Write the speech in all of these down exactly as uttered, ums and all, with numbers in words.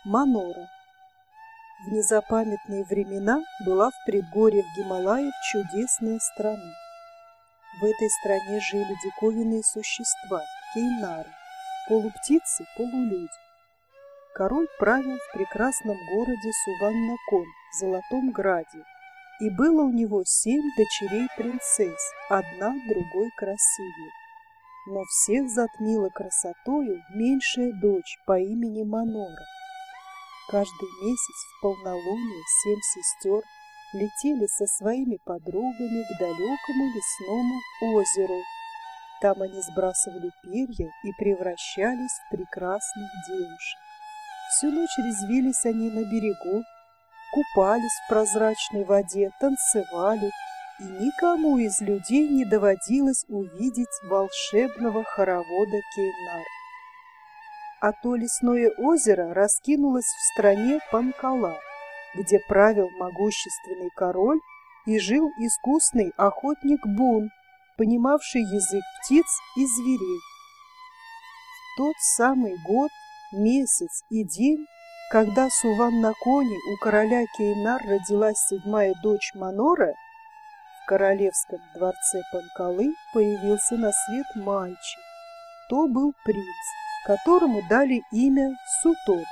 Манора. В незапамятные времена была в предгорьях Гималаев чудесная страна. В этой стране жили диковинные существа – кейнары, полуптицы, полулюди. Король правил в прекрасном городе Суваннакон, в Золотом Граде, и было у него семь дочерей-принцесс, одна другой красивее. Но всех затмила красотою меньшая дочь по имени Манора. Каждый месяц в полнолуние семь сестер летели со своими подругами к далекому лесному озеру. Там они сбрасывали перья и превращались в прекрасных девушек. Всю ночь резвились они на берегу, купались в прозрачной воде, танцевали, и никому из людей не доводилось увидеть волшебного хоровода Кейнар. А то лесное озеро раскинулось в стране Панкала, где правил могущественный король и жил искусный охотник Бун, понимавший язык птиц и зверей. В тот самый год, месяц и день, когда в Суваннаконе у короля Кейнар родилась седьмая дочь Манора, в королевском дворце Панкалы появился на свет мальчик. То был принц, которому дали имя Сутон.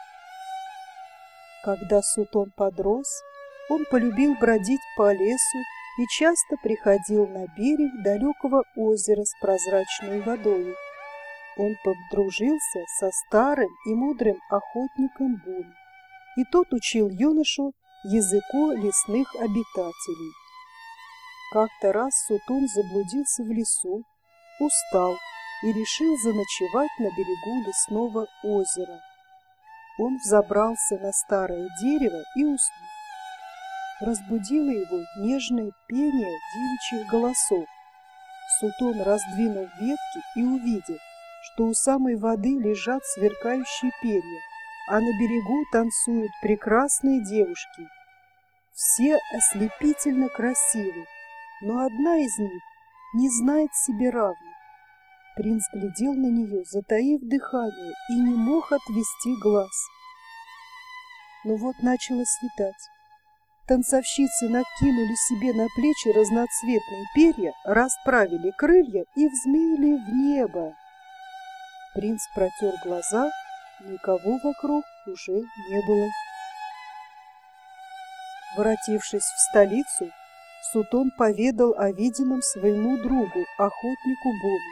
Когда Сутон подрос, он полюбил бродить по лесу и часто приходил на берег далекого озера с прозрачной водой. Он подружился со старым и мудрым охотником Буном, и тот учил юношу языку лесных обитателей. Как-то раз Сутон заблудился в лесу, устал и решил заночевать на берегу лесного озера. Он взобрался на старое дерево и уснул. Разбудило его нежное пение девичьих голосов. Сутон раздвинул ветки и увидел, что у самой воды лежат сверкающие перья, а на берегу танцуют прекрасные девушки. Все ослепительно красивы, но одна из них не знает себе равных. Принц глядел на нее, затаив дыхание, и не мог отвести глаз. Но вот начало светать. Танцовщицы накинули себе на плечи разноцветные перья, расправили крылья и взмыли в небо. Принц протер глаза, никого вокруг уже не было. Воротившись в столицу, Сутон поведал о виденном своему другу, охотнику Буну.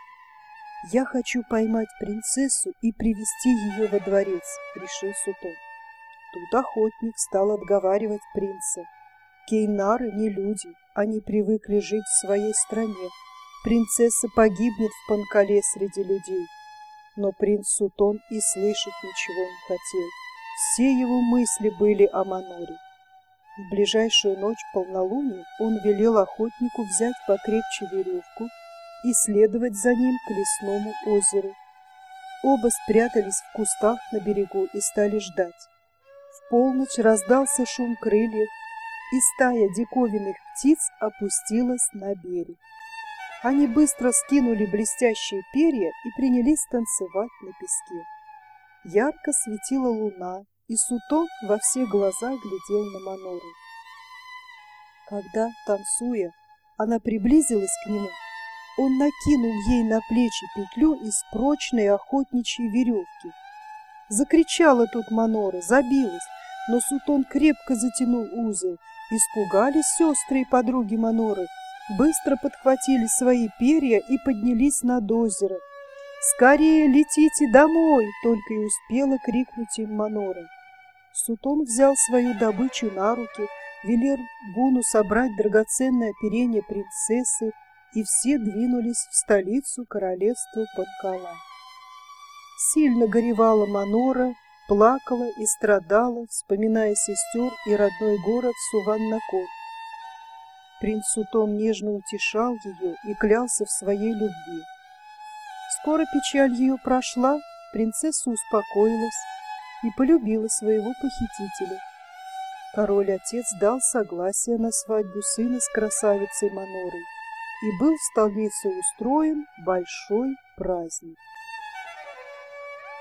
«Я хочу поймать принцессу и привести ее во дворец», — решил Сутон. Тут охотник стал отговаривать принца. «Кейнары не люди, они привыкли жить в своей стране. Принцесса погибнет в Панкале среди людей». Но принц Сутон и слышать ничего не хотел. Все его мысли были о Маноре. В ближайшую ночь полнолуния он велел охотнику взять покрепче веревку и следовать за ним к лесному озеру. Оба спрятались в кустах на берегу и стали ждать. В полночь раздался шум крыльев, и стая диковинных птиц опустилась на берег. Они быстро скинули блестящие перья и принялись танцевать на песке. Ярко светила луна, и Сутон во все глаза глядел на Манору. Когда, танцуя, она приблизилась к нему, он накинул ей на плечи петлю из прочной охотничьей веревки. Закричала тут Манора, забилась, но Сутон крепко затянул узел. Испугались сестры и подруги Маноры, быстро подхватили свои перья и поднялись над озеро. «Скорее летите домой!» — только и успела крикнуть им Манора. Сутон взял свою добычу на руки, велел Буну собрать драгоценное оперение принцессы, и все двинулись в столицу королевства Панкала. Сильно горевала Манора, плакала и страдала, вспоминая сестер и родной город Суваннакон. Принц Сутон нежно утешал ее и клялся в своей любви. Скоро печаль ее прошла, принцесса успокоилась и полюбила своего похитителя. Король-отец дал согласие на свадьбу сына с красавицей Манорой, и был в столице устроен большой праздник.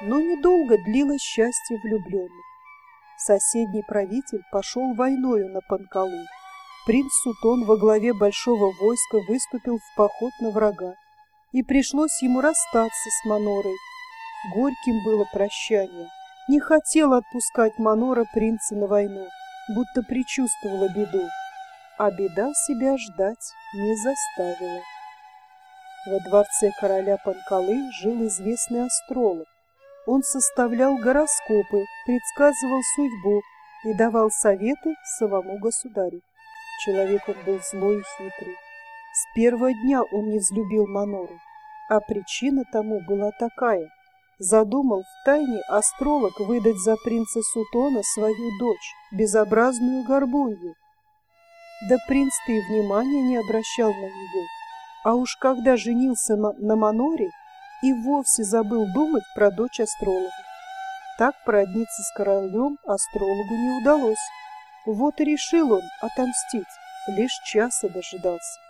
Но недолго длилось счастье влюбленных. Соседний правитель пошел войною на Панкалу. Принц Сутон во главе большого войска выступил в поход на врага, и пришлось ему расстаться с Манорой. Горьким было прощание. Не хотел отпускать Манора принца на войну, будто предчувствовала беду. А беда себя ждать не заставила. Во дворце короля Панкалы жил известный астролог. Он составлял гороскопы, предсказывал судьбу и давал советы самому государю. Человек он был злой и хитрый. С первого дня он не взлюбил Манору, а причина тому была такая. Задумал втайне астролог выдать за принца Сутона свою дочь, безобразную горбунью. Да принц-то и внимания не обращал на нее, а уж когда женился на Маноре, и вовсе забыл думать про дочь астролога. Так породниться с королем астрологу не удалось. Вот и решил он отомстить, лишь часа дожидался.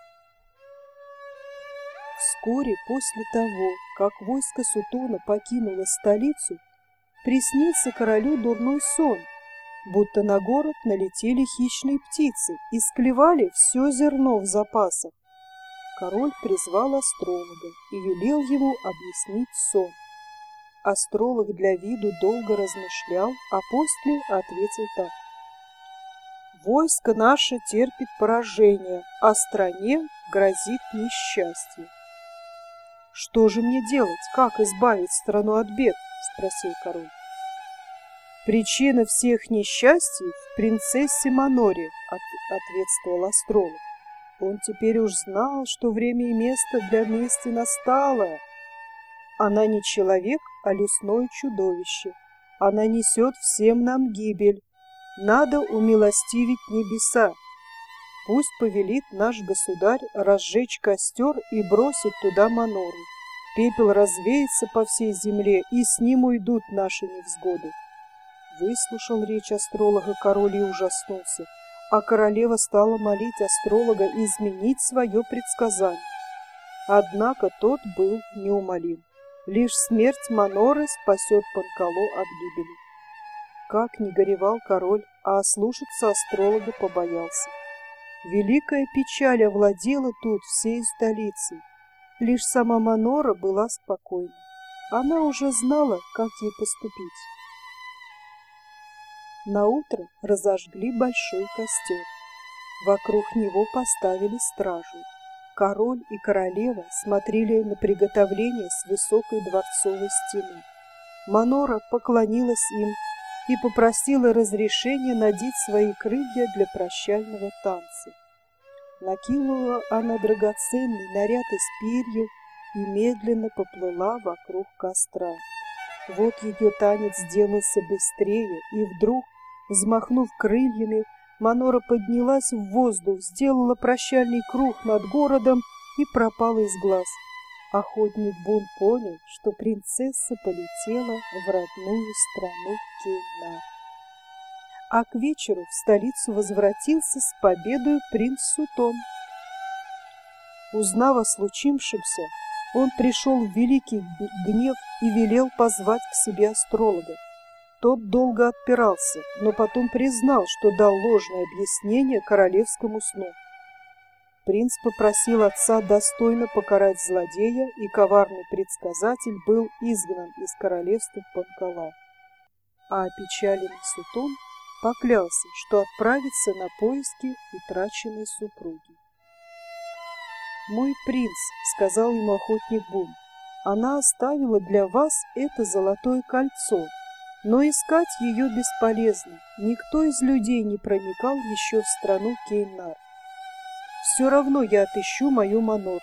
Вскоре после того, как войско Сутона покинуло столицу, приснился королю дурной сон, будто на город налетели хищные птицы и склевали все зерно в запасах. Король призвал астролога и велел ему объяснить сон. Астролог для виду долго размышлял, а после ответил так. «Войско наше терпит поражение, а стране грозит несчастье». «Что же мне делать? Как избавить страну от бед?» — спросил король. «Причина всех несчастий в принцессе Маноре», — ответствовал астролог. Он теперь уж знал, что время и место для мести настало. Она не человек, а лесное чудовище. Она несет всем нам гибель. Надо умилостивить небеса. Пусть повелит наш государь разжечь костер и бросить туда Манору. Пепел развеется по всей земле, и с ним уйдут наши невзгоды. Выслушал речь астролога король и ужаснулся, а королева стала молить астролога изменить свое предсказание. Однако тот был неумолим. Лишь смерть Маноры спасет Панкалу от гибели. Как ни горевал король, а ослушаться астролога побоялся. Великая печаль овладела тут всей столицей. Лишь сама Манора была спокойна. Она уже знала, как ей поступить. Наутро разожгли большой костер. Вокруг него поставили стражу. Король и королева смотрели на приготовление с высокой дворцовой стены. Манора поклонилась им и попросила разрешения надеть свои крылья для прощального танца. Накинула она драгоценный наряд из перьев и медленно поплыла вокруг костра. Вот ее танец сделался быстрее, и вдруг, взмахнув крыльями, Манора поднялась в воздух, сделала прощальный круг над городом и пропала из глаз. Охотник Бун понял, что принцесса полетела в родную страну Кейнар. А к вечеру в столицу возвратился с победой принц Сутон. Узнав о случившемся, он пришел в великий гнев и велел позвать к себе астролога. Тот долго отпирался, но потом признал, что дал ложное объяснение королевскому сну. Принц попросил отца достойно покарать злодея, и коварный предсказатель был изгнан из королевства Панкала. А опечаленный Сутон поклялся, что отправится на поиски утраченной супруги. «Мой принц», — сказал ему охотник Бун, — «она оставила для вас это золотое кольцо, но искать ее бесполезно, никто из людей не проникал еще в страну Кейнар. Все равно я отыщу мою Манор»,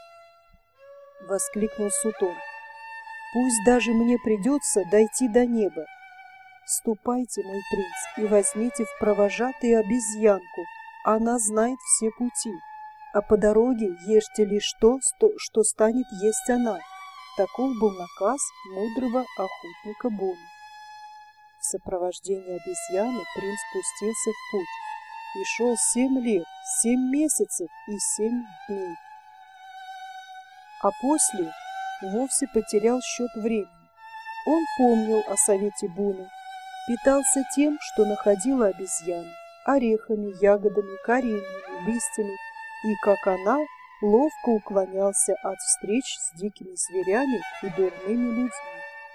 — воскликнул Сутон. «Пусть даже мне придется дойти до неба. Ступайте, мой принц, и возьмите в провожатые обезьянку, она знает все пути. А по дороге ешьте лишь то, что станет есть она». Таков был наказ мудрого охотника Буна. В сопровождении обезьяны принц пустился в путь и шел семь лет, семь месяцев и семь дней. А после вовсе потерял счет времени. Он помнил о совете Буны, питался тем, что находила обезьяна, орехами, ягодами, кореньями, листьями, и, как она, ловко уклонялся от встреч с дикими зверями и дурными людьми.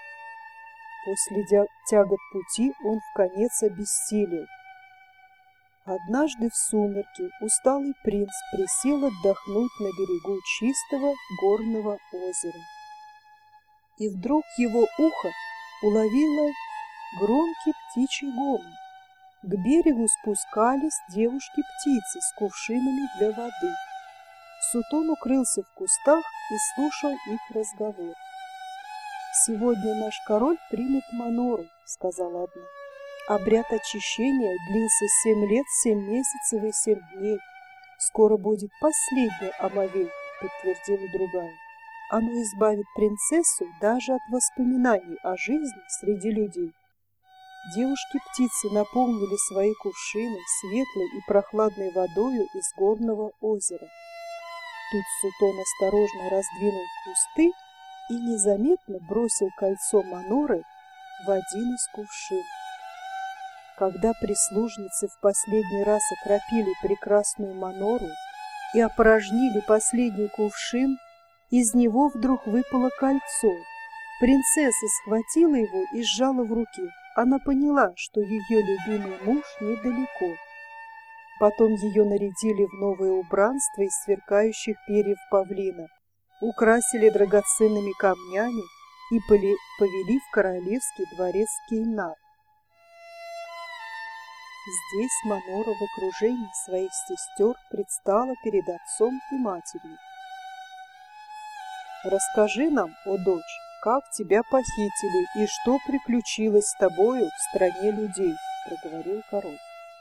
После тягот пути он вконец обессилел. Однажды в сумерки усталый принц присел отдохнуть на берегу чистого горного озера. И вдруг его ухо уловило громкий птичий гомон. К берегу спускались девушки-птицы с кувшинами для воды. Сутон укрылся в кустах и слушал их разговор. «Сегодня наш король примет Манору», — сказала одна. «Обряд очищения длился семь лет, семь месяцев и семь дней. Скоро будет последнее омовение», — подтвердила другая. «Оно избавит принцессу даже от воспоминаний о жизни среди людей». Девушки-птицы наполнили свои кувшины светлой и прохладной водою из горного озера. Тут Сутон осторожно раздвинул кусты и незаметно бросил кольцо Маноры в один из кувшинов. Когда прислужницы в последний раз окропили прекрасную Манору и опорожнили последний кувшин, из него вдруг выпало кольцо. Принцесса схватила его и сжала в руке. Она поняла, что ее любимый муж недалеко. Потом ее нарядили в новое убранство из сверкающих перьев павлина, украсили драгоценными камнями и повели в королевский дворец Кейнар. Здесь Манора в окружении своих сестер предстала перед отцом и матерью. «Расскажи нам, о дочь, как тебя похитили и что приключилось с тобою в стране людей», — проговорил король.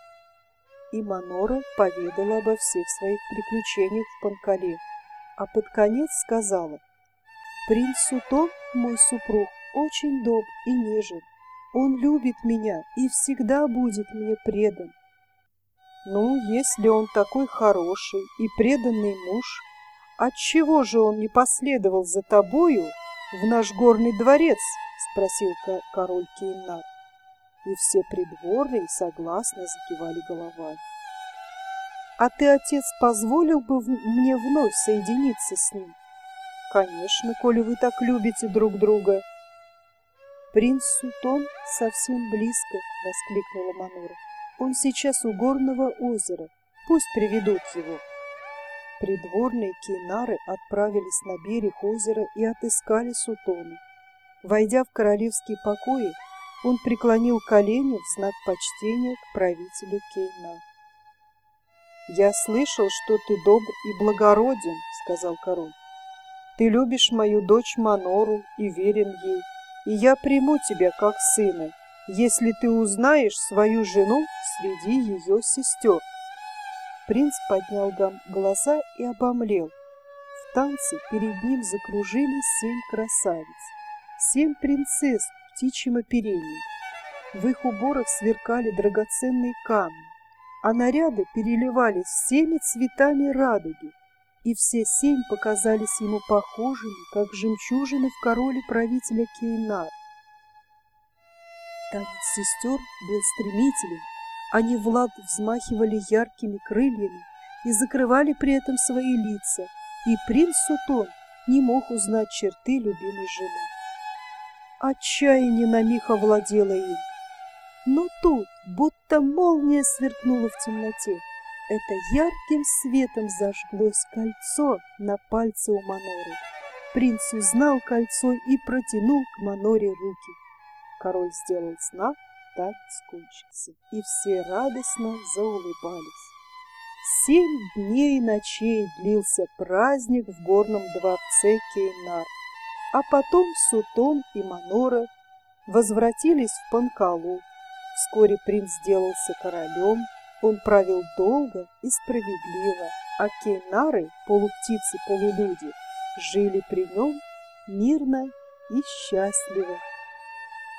И Манора поведала обо всех своих приключениях в Панкале, а под конец сказала: «Принц Сутон, мой супруг, очень добр и нежен. Он любит меня и всегда будет мне предан». «Ну, если он такой хороший и преданный муж, отчего же он не последовал за тобою в наш горный дворец?» — спросил король Кейнар. И все придворные согласно закивали головами. «А ты, отец, позволил бы мне вновь соединиться с ним?» «Конечно, коли вы так любите друг друга». «Принц Сутон совсем близко», — воскликнула Манора. «Он сейчас у горного озера. Пусть приведут его». Придворные Кейнары отправились на берег озера и отыскали Сутона. Войдя в королевские покои, он преклонил колени в знак почтения к правителю Кейна. «Я слышал, что ты добр и благороден», — сказал король. «Ты любишь мою дочь Манору и верен ей, и я приму тебя как сына, если ты узнаешь свою жену среди ее сестер». Принц поднял глаза и обомлел. В танце перед ним закружились семь красавиц, семь принцесс в птичьем оперении. В их уборах сверкали драгоценные камни, а наряды переливались всеми цветами радуги, и все семь показались ему похожими, как жемчужины в короне правителя Кейнар. Танец сестер был стремителен. Они в лад взмахивали яркими крыльями и закрывали при этом свои лица, и принц Сутон не мог узнать черты любимой жены. Отчаяние на миг овладело им. Но тут, будто молния сверкнула в темноте, это ярким светом зажглось кольцо на пальце у Маноры. Принц узнал кольцо и протянул к Маноре руки. Король сделал знак, танец кончился, и все радостно заулыбались. Семь дней и ночей длился праздник в горном дворце Кейнар, а потом Сутон и Манора возвратились в Панкалу. Вскоре принц сделался королем, он правил долго и справедливо, а Кейнары, полуптицы-полулюди, жили при нем мирно и счастливо.